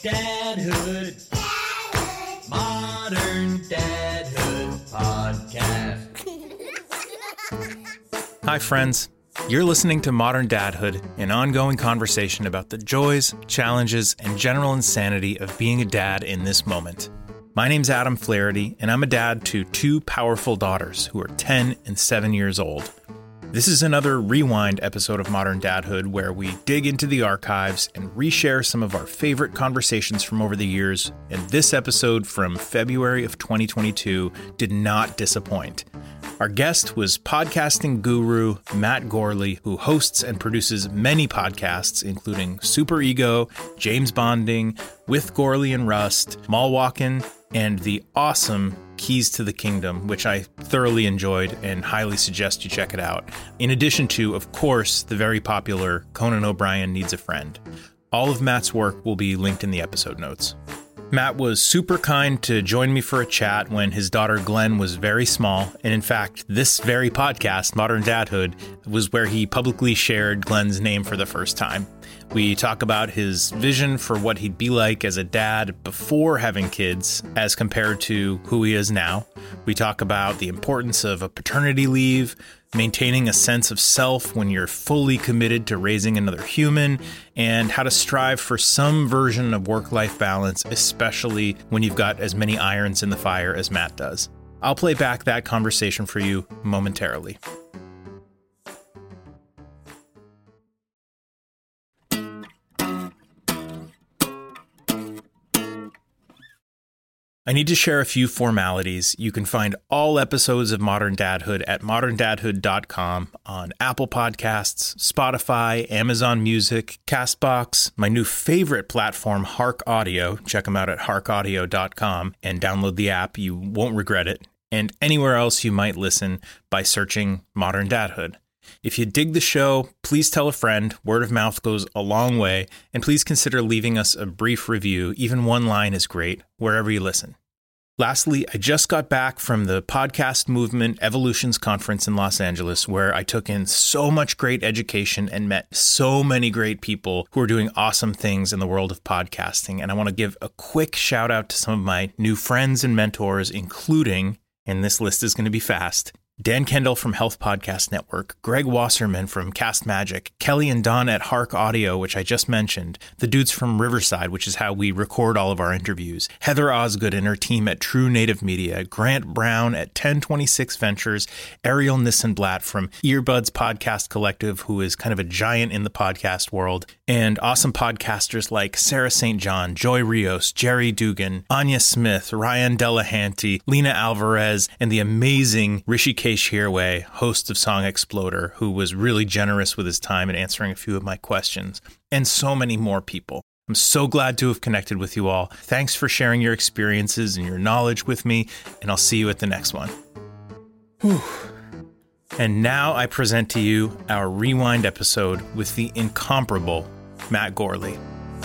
Dadhood. Modern Dadhood Podcast. Hi, friends. You're listening to Modern Dadhood, an ongoing conversation about the joys, challenges, and general insanity of being a dad in this moment. My name's Adam Flaherty, and I'm a dad to two powerful daughters who are 10 and 7 years old. This is another rewind episode of Modern Dadhood where we dig into the archives and reshare some of our favorite conversations from over the years, and this episode from February of 2022 did not disappoint. Our guest was podcasting guru Matt Gourley, who hosts and produces many podcasts, including Super Ego, James Bonding, With Gourley and Rust, Mall Walkin', and the awesome Keys to the Kingdom, which I thoroughly enjoyed and highly suggest you check it out. In addition to, of course, the very popular Conan O'Brien Needs a Friend. All of Matt's work will be linked in the episode notes. Matt was super kind to join me for a chat when his daughter Glenn was very small, and in fact, this very podcast, Modern Dadhood, was where he publicly shared Glenn's name for the first time. We talk about his vision for what he'd be like as a dad before having kids as compared to who he is now. We talk about the importance of a paternity leave, maintaining a sense of self when you're fully committed to raising another human, and how to strive for some version of work-life balance, especially when you've got as many irons in the fire as Matt does. I'll play back that conversation for you momentarily. I need to share a few formalities. You can find all episodes of Modern Dadhood at moderndadhood.com on Apple Podcasts, Spotify, Amazon Music, CastBox, my new favorite platform, Hark Audio. Check them out at harkaudio.com and download the app. You won't regret it. And anywhere else you might listen by searching Modern Dadhood. If you dig the show, please tell a friend. Word of mouth goes a long way. And please consider leaving us a brief review. Even one line is great, wherever you listen. Lastly, I just got back from the Podcast Movement Evolutions Conference in Los Angeles, where I took in so much great education and met so many great people who are doing awesome things in the world of podcasting. And I want to give a quick shout out to some of my new friends and mentors, including, and this list is going to be fast, Dan Kendall from Health Podcast Network, Greg Wasserman from Cast Magic, Kelly and Don at Hark Audio, which I just mentioned, the dudes from Riverside, which is how we record all of our interviews, Heather Osgood and her team at True Native Media, Grant Brown at 1026 Ventures, Ariel Nissenblatt from Earbuds Podcast Collective, who is kind of a giant in the podcast world, and awesome podcasters like Sarah St. John, Joy Rios, Jerry Dugan, Anya Smith, Ryan Delahanty, Lena Alvarez, and the amazing Rishikesh Hirway, host of Song Exploder, who was really generous with his time in answering a few of my questions, and so many more people. I'm so glad to have connected with you all. Thanks for sharing your experiences and your knowledge with me, and I'll see you at the next one. Whew. And now I present to you our rewind episode with the incomparable Matt Gourley.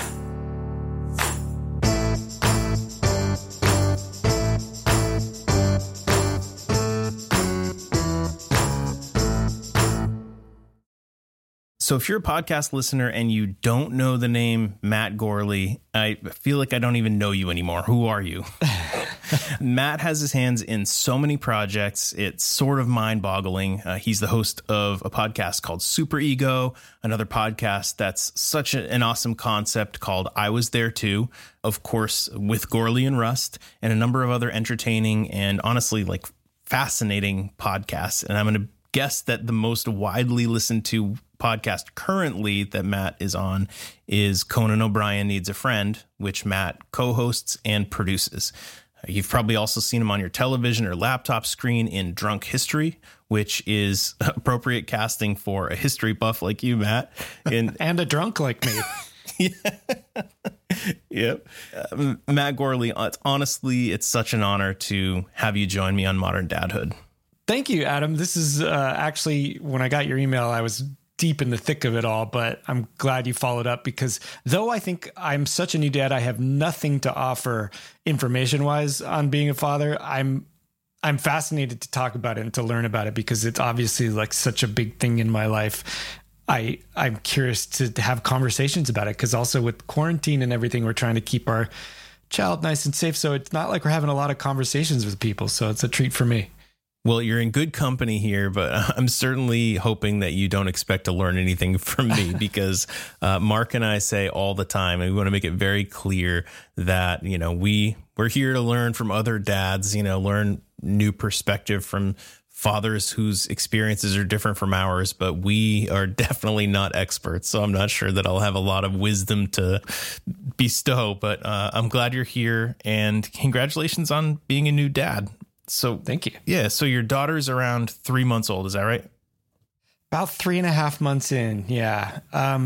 So if you're a podcast listener and you don't know the name Matt Gourley, I feel like I don't even know you anymore. Who are you? Matt has his hands in so many projects. It's sort of mind-boggling. He's the host of a podcast called Super Ego, another podcast that's such an awesome concept called I Was There Too, of course, With Gourley and Rust, and a number of other entertaining and honestly like fascinating podcasts. And I'm going to guess that the most widely listened to podcast currently that Matt is on is Conan O'Brien Needs a Friend, which Matt co-hosts and produces. You've probably also seen him on your television or laptop screen in Drunk History, which is appropriate casting for a history buff like you, Matt. And a drunk like me. Yep. Matt Gourley, it's such an honor to have you join me on Modern Dadhood. Thank you, Adam. This is actually, when I got your email, I was deep in the thick of it all, but I'm glad you followed up because though I think I'm such a new dad, I have nothing to offer information wise on being a father. I'm fascinated to talk about it and to learn about it because it's obviously like such a big thing in my life. I'm curious to have conversations about it, because also with quarantine and everything, we're trying to keep our child nice and safe. So it's not like we're having a lot of conversations with people. So it's a treat for me. Well, you're in good company here, but I'm certainly hoping that you don't expect to learn anything from me, because Mark and I say all the time, and we want to make it very clear that, we're here to learn from other dads, learn new perspective from fathers whose experiences are different from ours, but we are definitely not experts. So I'm not sure that I'll have a lot of wisdom to bestow, but I'm glad you're here, and congratulations on being a new dad. So thank you. Yeah. So your daughter's around 3 months old. Is that right? About 3.5 months in. Yeah.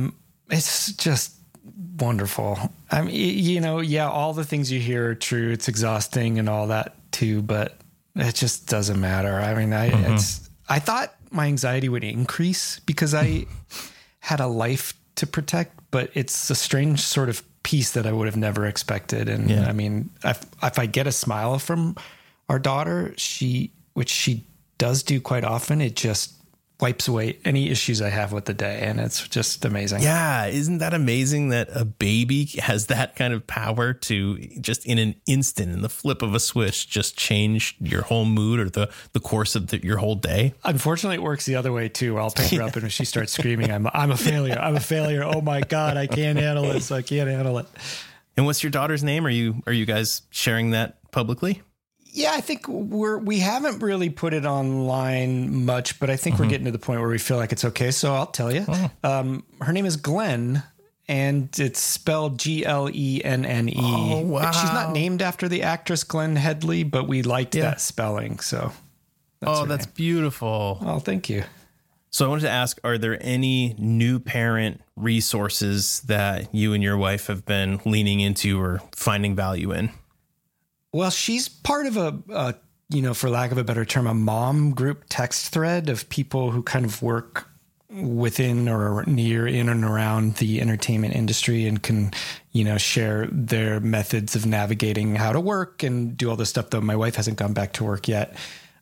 It's just wonderful. I mean, all the things you hear are true. It's exhausting and all that too, but it just doesn't matter. I mean, I thought my anxiety would increase because I had a life to protect, but it's a strange sort of peace that I would have never expected. And I mean, if I get a smile from our daughter, which she does do quite often, it just wipes away any issues I have with the day. And it's just amazing. Yeah. Isn't that amazing that a baby has that kind of power to just in an instant, in the flip of a switch, just change your whole mood or the course of your whole day? Unfortunately, it works the other way too. I'll pick her up, and if she starts screaming, I'm a failure. I'm a failure. Oh my God, I can't handle this. I can't handle it. And what's your daughter's name? Are you guys sharing that publicly? Yeah, I think we haven't really put it online much, but I think we're getting to the point where we feel like it's okay. So I'll tell you. Her name is Glenn, and it's spelled Glenne. Oh, wow. She's not named after the actress Glenn Headley, but we liked that spelling. So that's beautiful. Oh, thank you. So I wanted to ask, are there any new parent resources that you and your wife have been leaning into or finding value in? Well, she's part of a for lack of a better term, a mom group text thread of people who kind of work within or near in and around the entertainment industry and can, share their methods of navigating how to work and do all this stuff, though my wife hasn't gone back to work yet.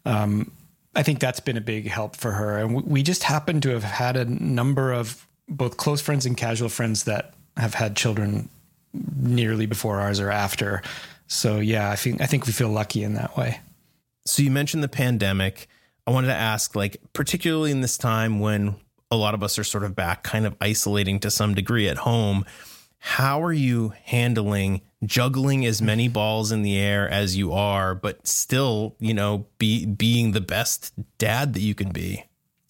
I think that's been a big help for her. And we just happen to have had a number of both close friends and casual friends that have had children nearly before ours or after. So, yeah, I think we feel lucky in that way. So you mentioned the pandemic. I wanted to ask, particularly in this time when a lot of us are sort of back kind of isolating to some degree at home, how are you handling juggling as many balls in the air as you are, but still, being the best dad that you can be?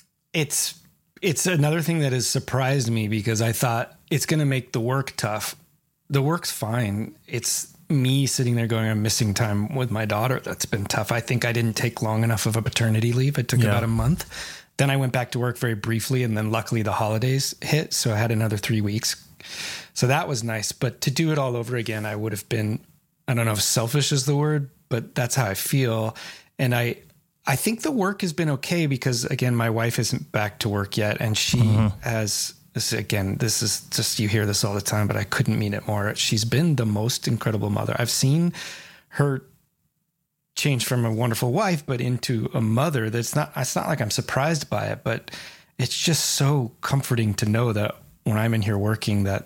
It's another thing that has surprised me, because I thought it's going to make the work tough. The work's fine. It's me sitting there going, I'm missing time with my daughter. That's been tough. I think I didn't take long enough of a paternity leave. It took about a month. Then I went back to work very briefly, and then luckily the holidays hit. So I had another 3 weeks. So that was nice. But to do it all over again, I would have been, I don't know if selfish is the word, but that's how I feel. And I think the work has been okay, because again, my wife isn't back to work yet. And she has, this is just, you hear this all the time, but I couldn't mean it more. She's been the most incredible mother. I've seen her change from a wonderful wife, but into a mother. It's not like I'm surprised by it, but it's just so comforting to know that when I'm in here working, that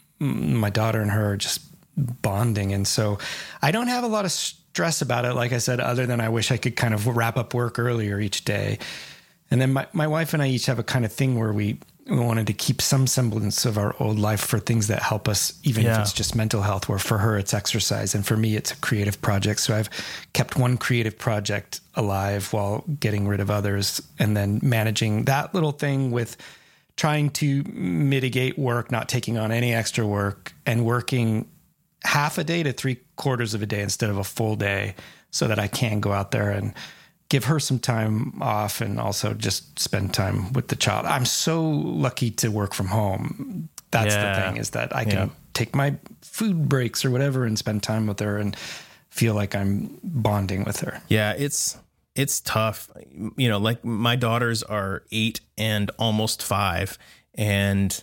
my daughter and her are just bonding. And so I don't have a lot of stress about it, like I said, other than I wish I could kind of wrap up work earlier each day. And then my wife and I each have a kind of thing where we wanted to keep some semblance of our old life for things that help us, even if it's just mental health, where for her it's exercise. And for me, it's a creative project. So I've kept one creative project alive while getting rid of others, and then managing that little thing with trying to mitigate work, not taking on any extra work, and working half a day to 3/4 of a day instead of a full day, so that I can go out there and give her some time off and also just spend time with the child. I'm so lucky to work from home. That's the thing, is that I can take my food breaks or whatever and spend time with her and feel like I'm bonding with her. Yeah, it's tough. Like my daughters are 8 and almost 5. And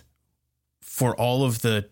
for all of the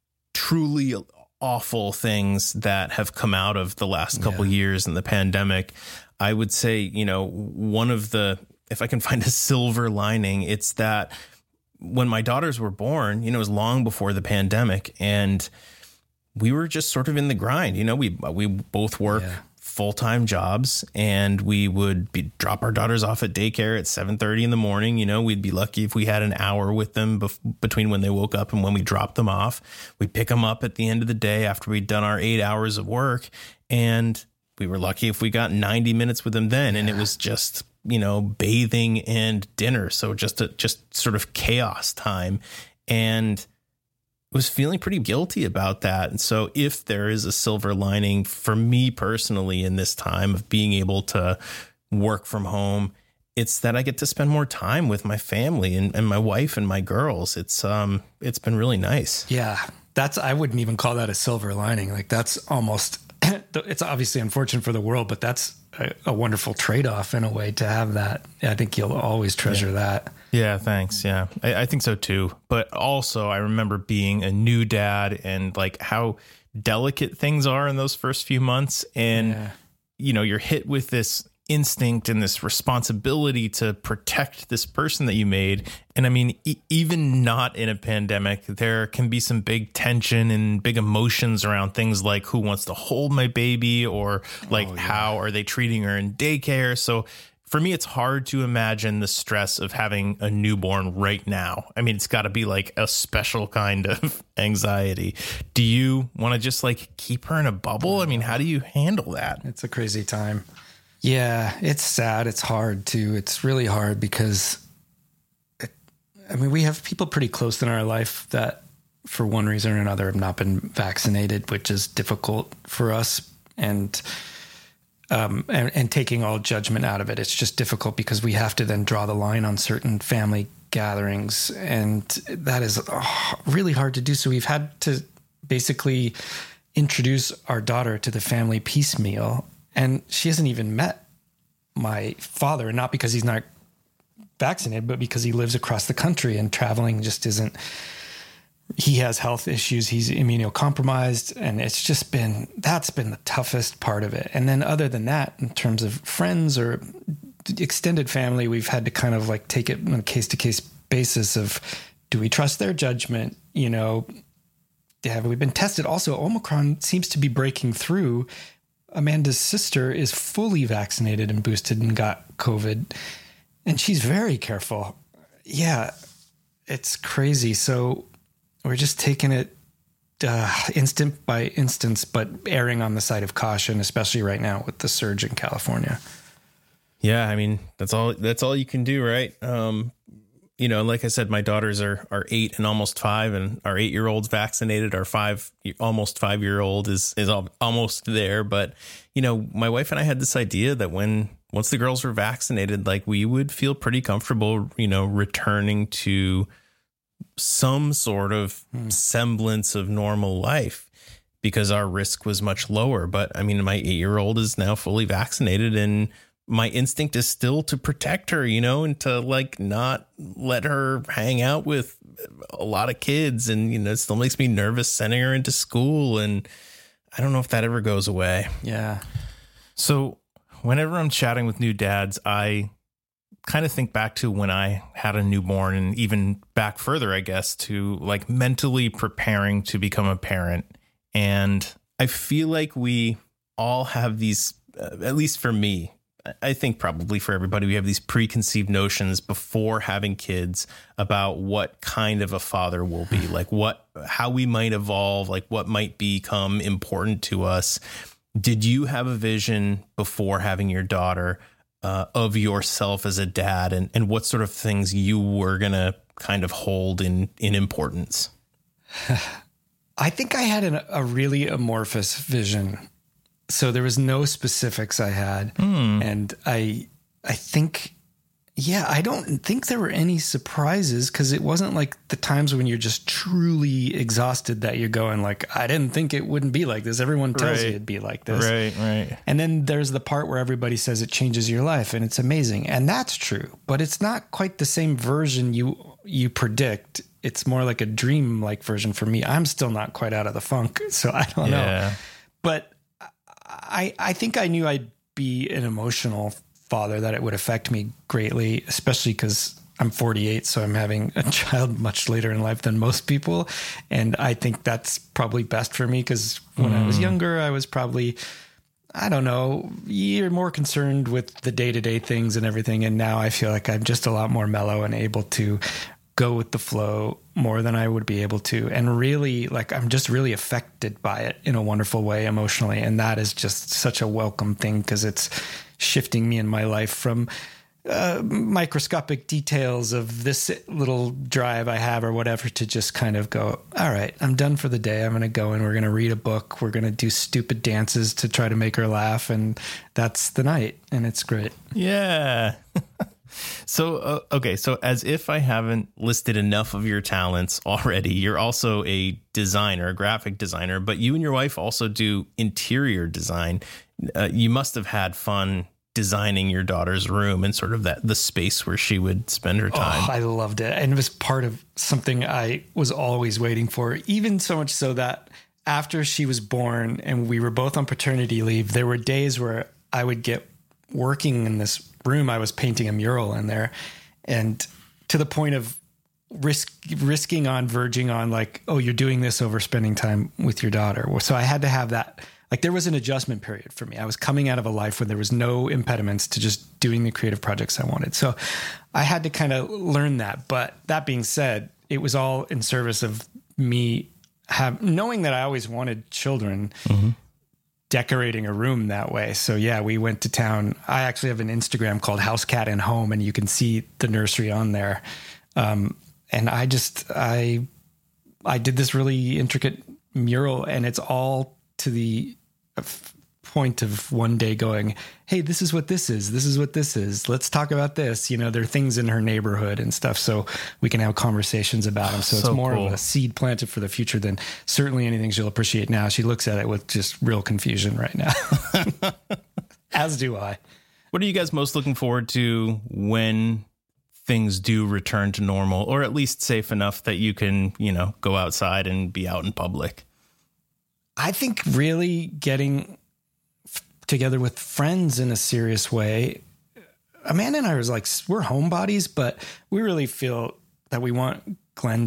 truly awful things that have come out of the last couple years in the pandemic, I would say, one of the, if I can find a silver lining, it's that when my daughters were born, you know, it was long before the pandemic, and we were just sort of in the grind. You know, we both work full-time jobs, and we would drop our daughters off at daycare at 7:30 in the morning. You know, we'd be lucky if we had an hour with them between when they woke up and when we dropped them off. We'd pick them up at the end of the day after we'd done our 8 hours of work, and we were lucky if we got 90 minutes with them then. And it was just, you know, bathing and dinner. So just sort of chaos time. And was feeling pretty guilty about that. And so if there is a silver lining for me personally in this time of being able to work from home, it's that I get to spend more time with my family and my wife and my girls. It's been really nice. Yeah. I wouldn't even call that a silver lining. Like that's almost, it's obviously unfortunate for the world, but that's a wonderful trade-off in a way to have that. I think you'll always treasure that. Yeah, thanks. Yeah, I think so too. But also I remember being a new dad and like how delicate things are in those first few months. And, you know, you're hit with this instinct and this responsibility to protect this person that you made. And I mean, even not in a pandemic, there can be some big tension and big emotions around things like who wants to hold my baby or like how are they treating her in daycare. So for me, it's hard to imagine the stress of having a newborn right now. I mean, it's got to be like a special kind of anxiety. Do you want to just like keep her in a bubble? I mean, how do you handle that? It's a crazy time. Yeah, it's sad. It's hard too. It's really hard because, we have people pretty close in our life that for one reason or another have not been vaccinated, which is difficult for us. And taking all judgment out of it, it's just difficult because we have to then draw the line on certain family gatherings. And that is really hard to do. So we've had to basically introduce our daughter to the family piecemeal. And she hasn't even met my father, not because he's not vaccinated, but because he lives across the country and traveling just isn't, he has health issues. He's immunocompromised. And that's been the toughest part of it. And then other than that, in terms of friends or extended family, we've had to kind of like take it on a case to case basis of, do we trust their judgment? You know, have we been tested? Also, Omicron seems to be breaking through. Amanda's sister is fully vaccinated and boosted and got COVID, and she's very careful. Yeah, it's crazy. So we're just taking it instant by instance, but erring on the side of caution, especially right now with the surge in California. Yeah, I mean, that's all you can do, right? You know, like I said, my daughters are 8 and almost 5, and our 8-year-old's vaccinated. Our almost 5-year-old is almost there. But, you know, my wife and I had this idea that once the girls were vaccinated, like we would feel pretty comfortable, you know, returning to some sort of semblance of normal life because our risk was much lower. But I mean, my 8-year-old is now fully vaccinated, and my instinct is still to protect her, you know, and to like not let her hang out with a lot of kids. And, you know, it still makes me nervous sending her into school. And I don't know if that ever goes away. Yeah. So whenever I'm chatting with new dads, I kind of think back to when I had a newborn, and even back further, I guess, to like mentally preparing to become a parent. And I feel like we all have these, at least for me, I think probably for everybody, we have these preconceived notions before having kids about what kind of a father will be, like how we might evolve, like what might become important to us. Did you have a vision before having your daughter of yourself as a dad, and what sort of things you were going to kind of hold in importance? I think I had a really amorphous vision. So there was no specifics I had. And I think, I don't think there were any surprises, because it wasn't like the times when you're just truly exhausted that you're going like, I didn't think it wouldn't be like this. Everyone tells you it'd be like this. Right. And then there's the part where everybody says it changes your life and it's amazing. And that's true, but it's not quite the same version you predict. It's more like a dream-like version for me. I'm still not quite out of the funk, so I don't know. But I think I knew I'd be an emotional father, that it would affect me greatly, especially because I'm 48, so I'm having a child much later in life than most people. And I think that's probably best for me because when I was younger, I was probably, I don't know, you're more concerned with the day-to-day things and everything. And now I feel like I'm just a lot more mellow and able to go with the flow more than I would be able to. And really, like, I'm just really affected by it in a wonderful way emotionally. And that is just such a welcome thing because it's shifting me in my life from microscopic details of this little drive I have or whatever to just kind of go, all right, I'm done for the day. I'm going to go and we're going to read a book. We're going to do stupid dances to try to make her laugh. And that's the night. And it's great. Yeah. So, okay. So as if I haven't listed enough of your talents already, you're also a designer, a graphic designer, but you and your wife also do interior design. You must have had fun designing your daughter's room and sort of the space where she would spend her time. Oh, I loved it. And it was part of something I was always waiting for, even so much so that after she was born and we were both on paternity leave, there were days where I would get working in this room. I was painting a mural in there, and to the point of risking on verging on like, oh, you're doing this over spending time with your daughter. So I had to have that. Like there was an adjustment period for me. I was coming out of a life where there was no impediments to just doing the creative projects I wanted. So I had to kind of learn that. But that being said, it was all in service of me knowing that I always wanted children, decorating a room that way. So yeah, we went to town. I actually have an Instagram called House Cat and Home, and you can see the nursery on there. And I did this really intricate mural, and it's all to the point of one day going, hey, this is what this is. This is what this is. Let's talk about this. You know, there are things in her neighborhood and stuff, so we can have conversations about them. So it's more cool. Of a seed planted for the future than certainly anything she'll appreciate now. She looks at it with just real confusion right now, as do I. What are you guys most looking forward to when things do return to normal, or at least safe enough that you can, you know, go outside and be out in public? I think really getting together with friends in a serious way. Amanda and I was like, we're homebodies, but we really feel that we want Glenn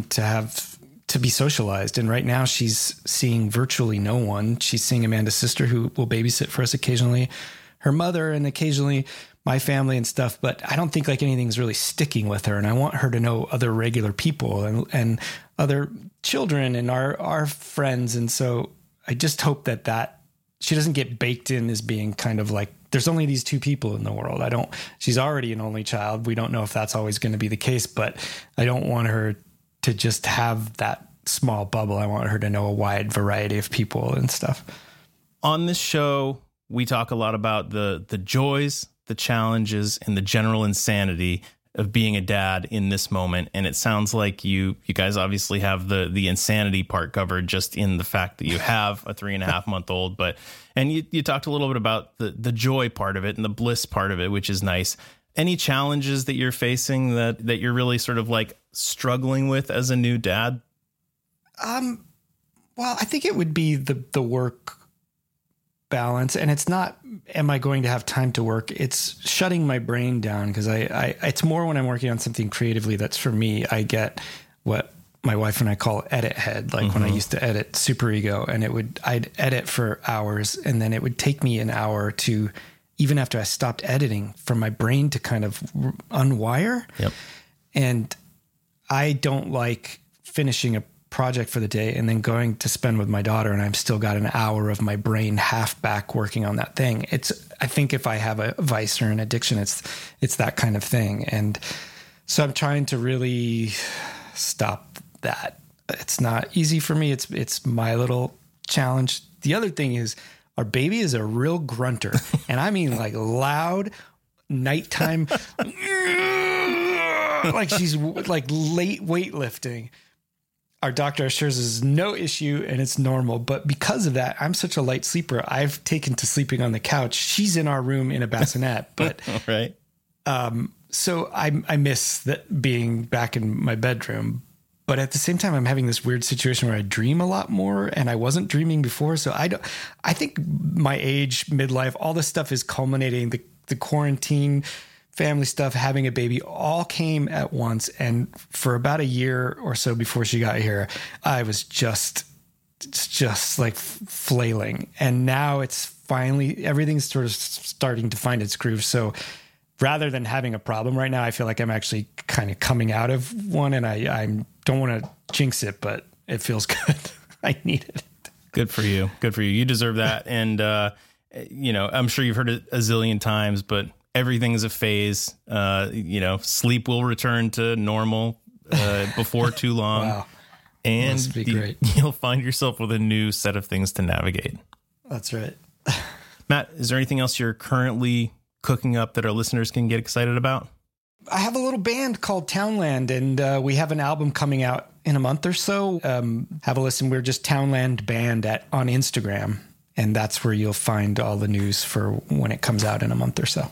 to be socialized. And right now she's seeing virtually no one. She's seeing Amanda's sister, who will babysit for us occasionally, her mother, and occasionally my family and stuff. But I don't think like anything's really sticking with her. And I want her to know other regular people and other children and our friends. And so I just hope that she doesn't get baked in as being kind of like, there's only these two people in the world. She's already an only child. We don't know if that's always going to be the case, but I don't want her to just have that small bubble. I want her to know a wide variety of people and stuff. On this show, we talk a lot about the joys, the challenges, and the general insanity of being a dad in this moment. And it sounds like you guys obviously have the insanity part covered, just in the fact that you have a 3.5-month-old, and you talked a little bit about the joy part of it and the bliss part of it, which is nice. Any challenges that you're facing that you're really sort of like struggling with as a new dad? Well, I think it would be the work balance, and it's not, am I going to have time to work? It's shutting my brain down, because it's more when I'm working on something creatively that's for me. I get what my wife and I call edit head. Like when I used to edit Super Ego, and I'd edit for hours, and then it would take me an hour to, even after I stopped editing, for my brain to kind of unwire. Yep. And I don't like finishing a project for the day and then going to spend with my daughter, and I've still got an hour of my brain half back working on that thing. I think if I have a vice or an addiction, it's that kind of thing. And so I'm trying to really stop that. It's not easy for me. It's my little challenge. The other thing is, our baby is a real grunter, and I mean like loud nighttime, like she's like late weightlifting. Our doctor assures us is no issue and it's normal. But because of that, I'm such a light sleeper, I've taken to sleeping on the couch. She's in our room in a bassinet. But right. So I miss that being back in my bedroom. But at the same time, I'm having this weird situation where I dream a lot more, and I wasn't dreaming before. So I think my age, midlife, all this stuff is culminating. The quarantine family stuff, having a baby, all came at once. And for about a year or so before she got here, I was just like flailing. And now it's finally, everything's sort of starting to find its groove. So rather than having a problem right now, I feel like I'm actually kind of coming out of one, and I don't want to jinx it, but it feels good. I need it. Good for you. Good for you. You deserve that. And, I'm sure you've heard it a zillion times, but everything is a phase. Sleep will return to normal before too long. Wow. And Must be great. You'll find yourself with a new set of things to navigate. That's right. Matt, is there anything else you're currently cooking up that our listeners can get excited about? I have a little band called Townland, and we have an album coming out in a month or so. Have a listen. We're just Townland Band on Instagram, and that's where you'll find all the news for when it comes out in a month or so.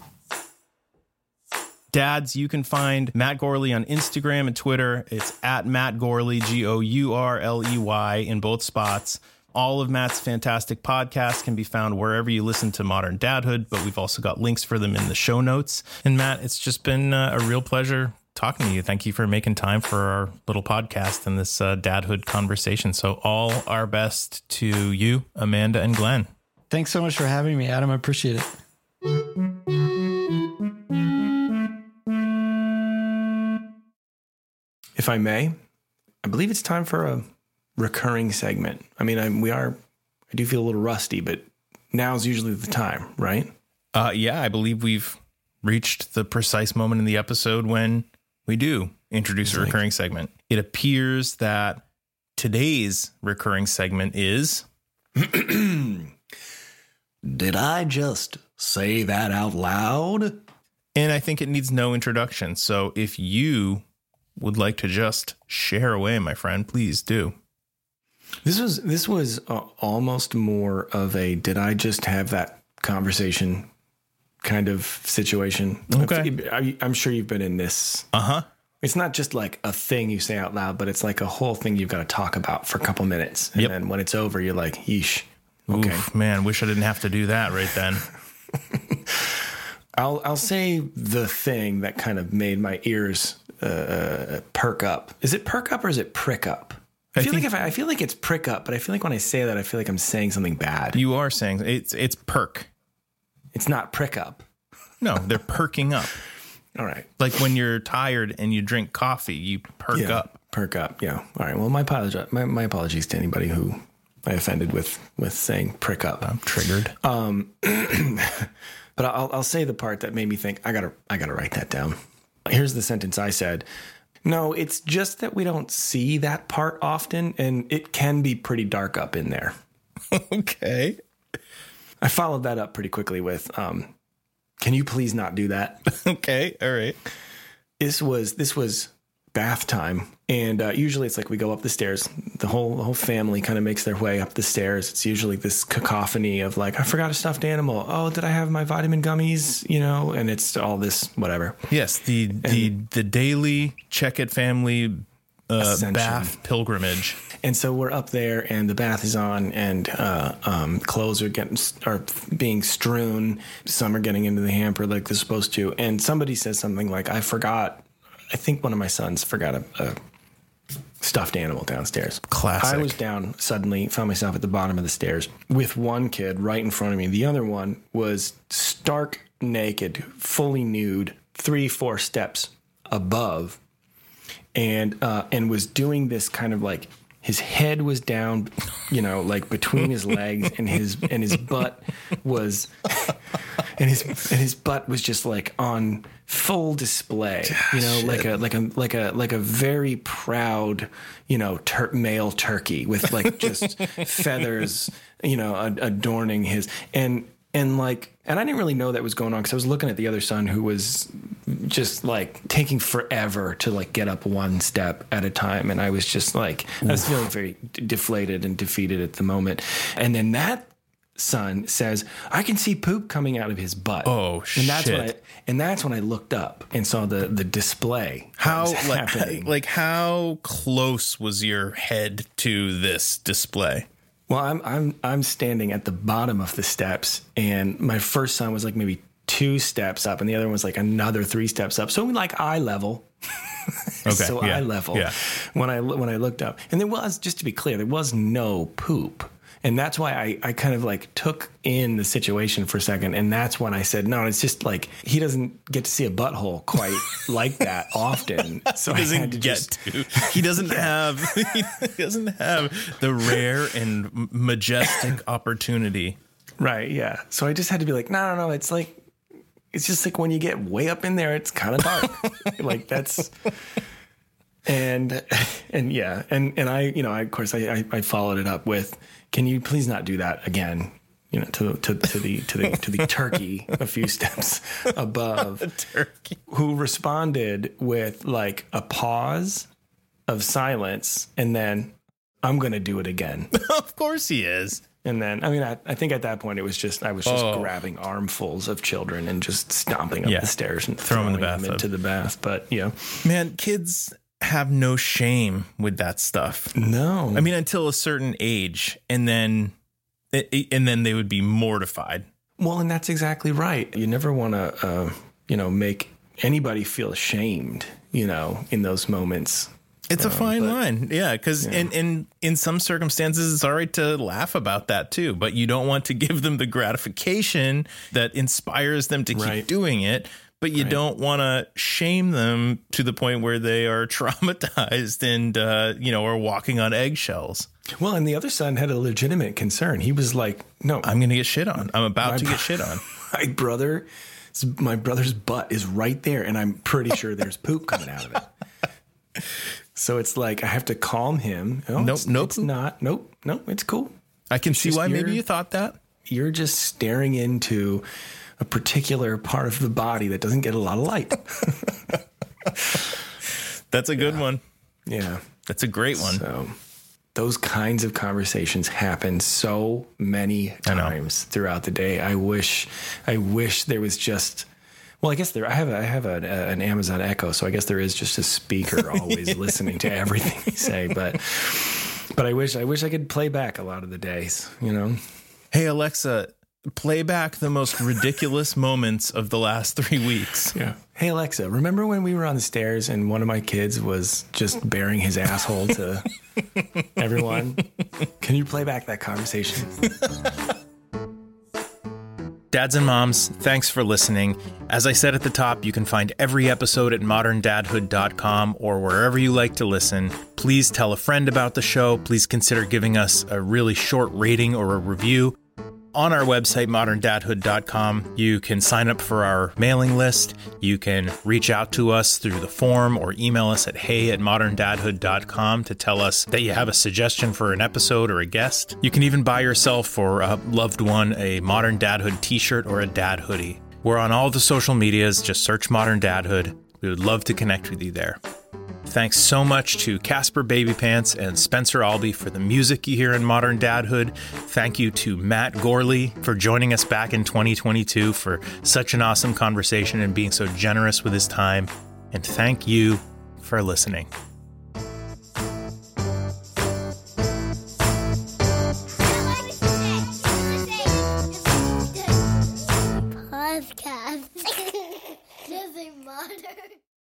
Dads, you can find Matt Gourley on Instagram and Twitter. It's at Matt Gourley, Gourley in both spots. All of Matt's fantastic podcasts can be found wherever you listen to Modern Dadhood, but we've also got links for them in the show notes. And Matt, it's just been a real pleasure talking to you. Thank you for making time for our little podcast and this dadhood conversation. So all our best to you, Amanda and Glenn. Thanks so much for having me, Adam. I appreciate it. If I may, I believe it's time for a recurring segment. I mean, I do feel a little rusty, but now's usually the time, right? Yeah, I believe we've reached the precise moment in the episode when we do introduce a recurring segment. It appears that today's recurring segment is... Did I just say that out loud? And I think it needs no introduction. So if you would like to just share away, my friend, please do. This was almost more of a did I just have that conversation kind of situation. Okay. I'm sure you've been in this. Uh-huh. It's not just like a thing you say out loud, but it's like a whole thing you've got to talk about for a couple minutes. And then when it's over, you're like, yeesh. Okay. Oof, man, wish I didn't have to do that right then. I'll say the thing that kind of made my ears perk up. Is it perk up or is it prick up? I feel like it's prick up, but I feel like when I say that, I feel like I'm saying something bad. You are saying it's perk. It's not prick up. No, they're perking up. All right. Like when you're tired and you drink coffee, you perk up. Perk up. Yeah. All right. Well, my apologies to anybody who I offended with saying prick up. I'm triggered. But I'll say the part that made me think I gotta write that down. Here's the sentence I said. No, it's just that we don't see that part often, and it can be pretty dark up in there. Okay. I followed that up pretty quickly with, can you please not do that? Okay. All right. This was bath time. And usually it's like we go up the stairs. The whole family kind of makes their way up the stairs. It's usually this cacophony of like, I forgot a stuffed animal. Oh, did I have my vitamin gummies? And it's all this whatever. Yes, the daily Check It family bath pilgrimage. And so we're up there, and the bath is on, and clothes are being strewn. Some are getting into the hamper like they're supposed to. And somebody says something like, I think one of my sons forgot a stuffed animal downstairs. Classic. I was down suddenly, found myself at the bottom of the stairs with one kid right in front of me. The other one was stark naked, fully nude, 3-4 steps above, and was doing this kind of like his head was down, like between his legs, and his butt was and his butt was just like on full display, like a very proud, male turkey with like just feathers, adorning his and I didn't really know that was going on because I was looking at the other son who was just like taking forever to like get up one step at a time. And I was just like, I was feeling very deflated and defeated at the moment. And then that son says, I can see poop coming out of his butt. Oh, shit. And that's when I looked up and saw the display. How how close was your head to this display? Well, I'm standing at the bottom of the steps, and my first son was like maybe 2 steps up and the other one was like another 3 steps up. So like eye level. Okay. So eye level. Yeah. When I looked up, and there was, just to be clear, there was no poop. And that's why I kind of like took in the situation for a second. And that's when I said, no, it's just like, he doesn't get to see a butthole quite like that often. So He doesn't he doesn't have the rare and majestic opportunity. Right. Yeah. So I just had to be like, no. It's like, it's just like when you get way up in there, it's kind of dark. Like that's, and yeah. And I, of course I followed it up with, can you please not do that again? To the turkey a few steps above, Turkey. who responded with like a pause of silence, and then I'm going to do it again. Of course he is. And then, I think at that point I was just grabbing armfuls of children and just stomping up the stairs and Throw them in the them bathtub. into the bath. But Man, kids have no shame with that stuff. no, Until a certain age, and then they would be mortified. well, and that's exactly right. You never want to, make anybody feel ashamed, in those moments. It's a fine line. Yeah. Because in some circumstances, it's all right to laugh about that too. But you don't want to give them the gratification that inspires them to keep doing it. But you don't want to shame them to the point where they are traumatized and, are walking on eggshells. Well, and the other son had a legitimate concern. He was like, no, I'm going to get shit on. I'm about to get shit on. My brother's butt is right there, and I'm pretty sure there's poop coming out of it. So it's like I have to calm him. Oh, Nope. It's not. Nope. It's cool. I can see why maybe you thought that. You're just staring into a particular part of the body that doesn't get a lot of light. That's a good one. Yeah. That's a great one. So those kinds of conversations happen so many times throughout the day. I wish there was just, well, I guess I have an Amazon Echo, so I guess there is just a speaker always listening to everything you say. But I wish I could play back a lot of the days, Hey, Alexa, play back the most ridiculous moments of the last 3 weeks. Yeah. Hey, Alexa, remember when we were on the stairs and one of my kids was just baring his asshole to everyone? Can you play back that conversation? Dads and moms, thanks for listening. As I said at the top, you can find every episode at moderndadhood.com or wherever you like to listen. Please tell a friend about the show. Please consider giving us a really short rating or a review. On our website, moderndadhood.com, you can sign up for our mailing list. You can reach out to us through the form or email us at hey@moderndadhood.com to tell us that you have a suggestion for an episode or a guest. You can even buy yourself or a loved one a Modern Dadhood t-shirt or a dad hoodie. We're on all the social medias. Just search Modern Dadhood. We would love to connect with you there. Thanks so much to Casper Babypants and Spencer Albee for the music you hear in Modern Dadhood. Thank you to Matt Gorley for joining us back in 2022 for such an awesome conversation and being so generous with his time. And thank you for listening.